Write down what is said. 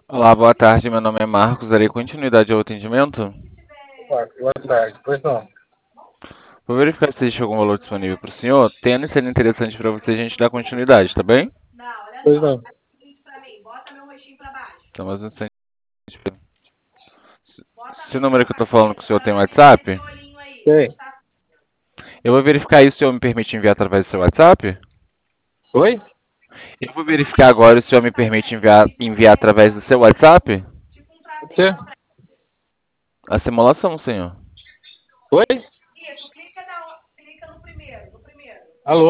Olá, boa tarde. Meu nome é Marcos. Darei continuidade ao atendimento. Boa tarde. Pois não. Vou verificar se existe algum valor disponível para o senhor. Tendo e sendo interessante para você, a gente dá continuidade, tá bem? Pois não. Então, mais um instante. Esse número que eu tô falando com o senhor tem WhatsApp? Tem. Eu vou verificar isso se o senhor me permite enviar através do seu WhatsApp. Oi? Eu vou verificar agora se o senhor me permite enviar através do seu WhatsApp. Pode ser? A simulação, senhor. Oi?